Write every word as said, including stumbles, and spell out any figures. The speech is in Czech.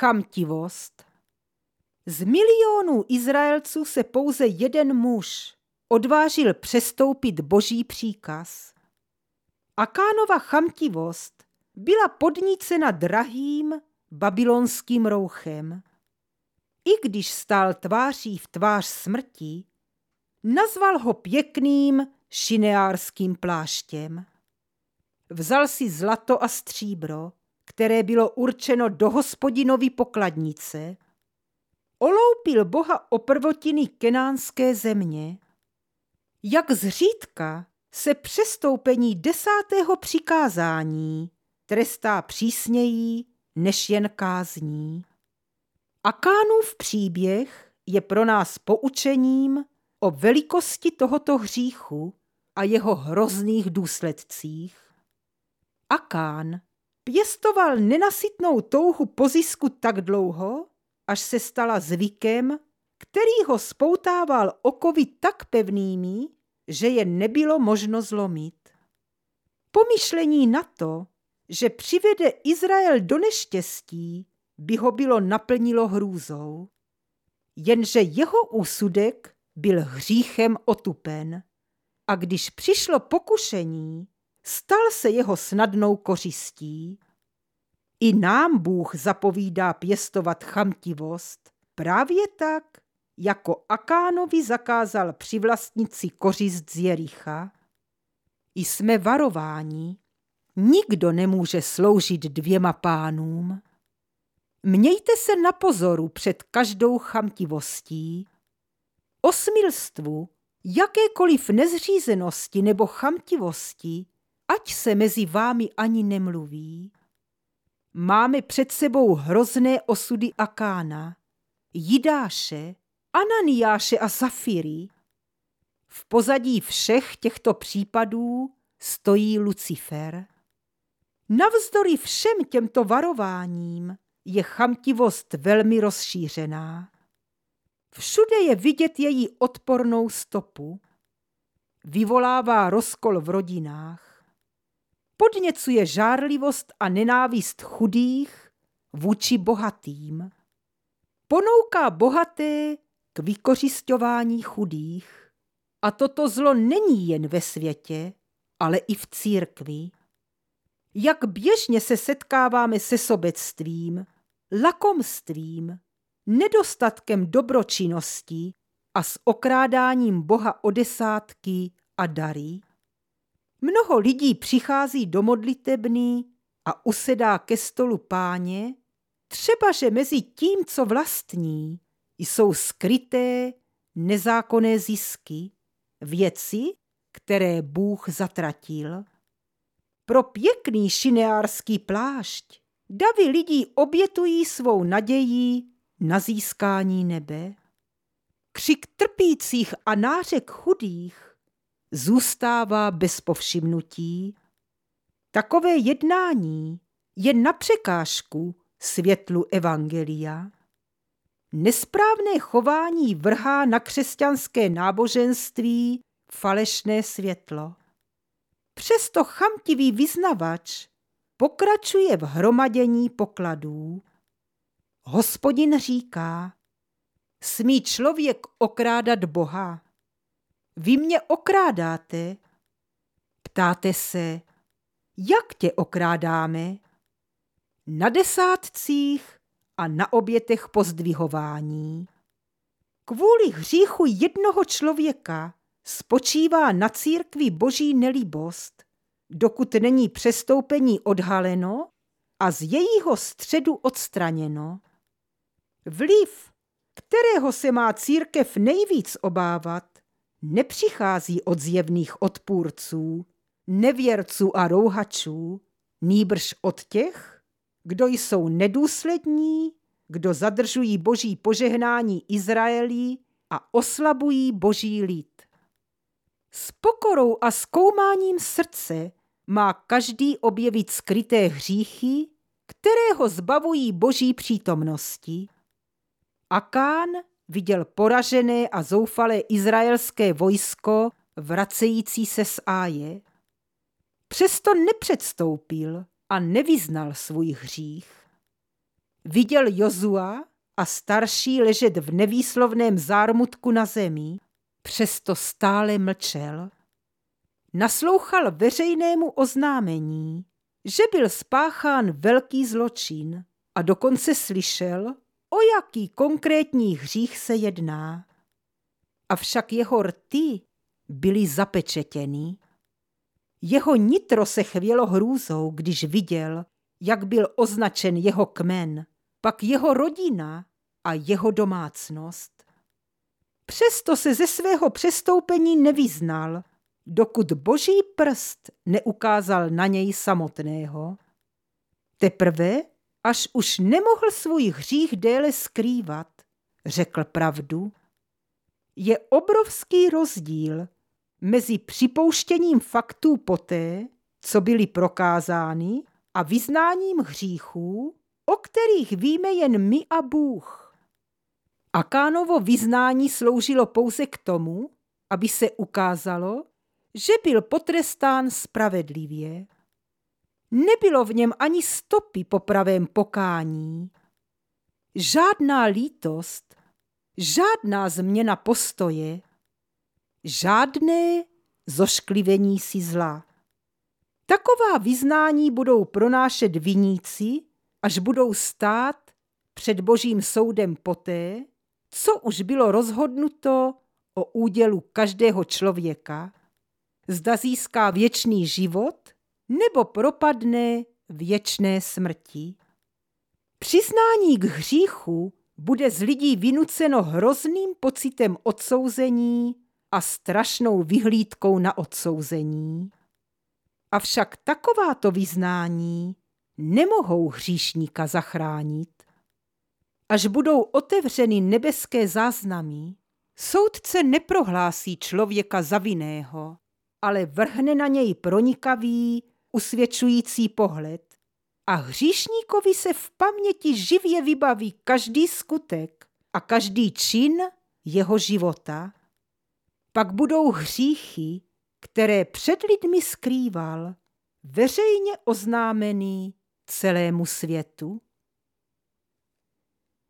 Chamtivost. Z milionů Izraelců se pouze jeden muž odvážil přestoupit Boží příkaz. Akánova chamtivost byla podnícena drahým babylonským rouchem. I když stál tváří v tvář smrti, nazval ho pěkným šineárským pláštěm. Vzal si zlato a stříbro, které bylo určeno do Hospodinovy pokladnice, oloupil Boha o prvotiny kenánské země. Jak zřídka se přestoupení desátého přikázání trestá přísněji než jen kázní. Akánův příběh je pro nás poučením o velikosti tohoto hříchu a jeho hrozných důsledcích. Akán pěstoval nenasytnou touhu po zisku tak dlouho, až se stala zvykem, který ho spoutával okovy tak pevnými, že je nebylo možno zlomit. Pomyšlení na to, že přivede Izrael do neštěstí, by ho bylo naplnilo hrůzou. Jenže jeho úsudek byl hříchem otupen a když přišlo pokušení, stal se jeho snadnou kořistí. I nám Bůh zapovídá pěstovat chamtivost, právě tak, jako Akánovi zakázal přivlastnit si kořist z Jericha. Jsme varováni, nikdo nemůže sloužit dvěma pánům. Mějte se na pozoru před každou chamtivostí. O smilstvu, jakékoliv nezřízenosti nebo chamtivosti, ať se mezi vámi ani nemluví. Máme před sebou hrozné osudy Akána, Jidáše, Ananiáše a Safiry. V pozadí všech těchto případů stojí Lucifer. Navzdory všem těmto varováním je chamtivost velmi rozšířená. Všude je vidět její odpornou stopu. Vyvolává rozkol v rodinách. Podněcuje žárlivost a nenávist chudých vůči bohatým. Ponouká bohaté k vykořisťování chudých. A toto zlo není jen ve světě, ale i v církvi. Jak běžně se setkáváme se sobectvím, lakomstvím, nedostatkem dobročinnosti a s okrádáním Boha o desátky a dary. Mnoho lidí přichází do modlitebny a usedá ke stolu Páně, třeba že mezi tím, co vlastní, jsou skryté nezákonné zisky, věci, které Bůh zatratil. Pro pěkný šineárský plášť davy lidí obětují svou naději na získání nebe. Křik trpících a nářek chudých zůstává bez povšimnutí. Takové jednání je na překážku světlu evangelia. Nesprávné chování vrhá na křesťanské náboženství falešné světlo. Přesto chamtivý vyznavač pokračuje v hromadění pokladů. Hospodin říká, smí člověk okrádat Boha? Vy mě okrádáte? Ptáte se, jak tě okrádáme? Na desátcích a na obětech pozdvihování. Kvůli hříchu jednoho člověka spočívá na církvi Boží nelíbost, dokud není přestoupení odhaleno a z jejího středu odstraněno. Vliv, kterého se má církev nejvíc obávat, nepřichází od zjevných odpůrců, nevěrců a rouhačů, nýbrž od těch, kdo jsou nedůslední, kdo zadržují Boží požehnání Izraeli a oslabují Boží lid. S pokorou a zkoumáním srdce má každý objevit skryté hříchy, které ho zbavují Boží přítomnosti. Akán viděl poražené a zoufalé izraelské vojsko vracející se z Áje. Přesto nepředstoupil a nevyznal svůj hřích. viděl Jozua a starší ležet v nevýslovném zármutku na zemi, přesto stále mlčel. Naslouchal veřejnému oznámení, že byl spáchán velký zločin a dokonce slyšel, o jaký konkrétní hřích se jedná. Avšak jeho rty byly zapečetěny. Jeho nitro se chvělo hrůzou, když viděl, jak byl označen jeho kmen, pak jeho rodina a jeho domácnost. Přesto se ze svého přestoupení nevyznal, dokud Boží prst neukázal na něj samotného. Teprve, až už nemohl svůj hřích déle skrývat, řekl pravdu. Je obrovský rozdíl mezi připouštěním faktů poté, co byly prokázány, a vyznáním hříchů, o kterých víme jen my a Bůh. Akánovo vyznání sloužilo pouze k tomu, aby se ukázalo, že byl potrestán spravedlivě. Nebylo v něm ani stopy po pravém pokání. Žádná lítost, žádná změna postoje, žádné zošklivení si zla. Taková vyznání budou pronášet viníci, až budou stát před Božím soudem poté, co už bylo rozhodnuto o údělu každého člověka, zda získá věčný život nebo propadne věčné smrti. Přiznání k hříchu bude z lidí vynuceno hrozným pocitem odsouzení a strašnou vyhlídkou na odsouzení. Avšak takováto vyznání nemohou hříšníka zachránit. Až budou otevřeny nebeské záznamy, soudce neprohlásí člověka za vinného, ale vrhne na něj pronikavý, usvědčující pohled a hříšníkovi se v paměti živě vybaví každý skutek a každý čin jeho života. Pak budou hříchy, které před lidmi skrýval, veřejně oznámeny celému světu.